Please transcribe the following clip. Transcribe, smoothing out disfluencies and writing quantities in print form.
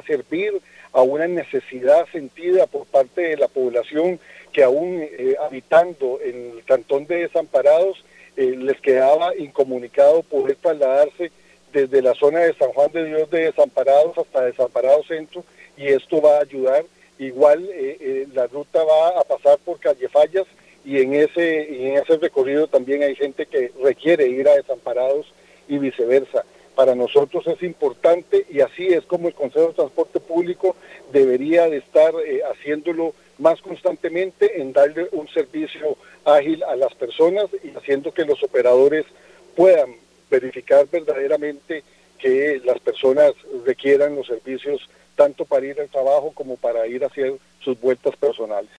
servir a una necesidad sentida por parte de la población que aún habitando en el cantón de Desamparados les quedaba incomunicado poder trasladarse desde la zona de San Juan de Dios de Desamparados hasta Desamparados Centro, y esto va a ayudar. Igual la ruta va a pasar por Callefallas, y en ese recorrido también hay gente que requiere ir a Desamparados y viceversa. Para nosotros es importante, y así es como el Consejo de Transporte Público debería de estar haciéndolo más constantemente, en darle un servicio ágil a las personas y haciendo que los operadores puedan verificar verdaderamente que las personas requieran los servicios tanto para ir al trabajo como para ir a hacer sus vueltas personales.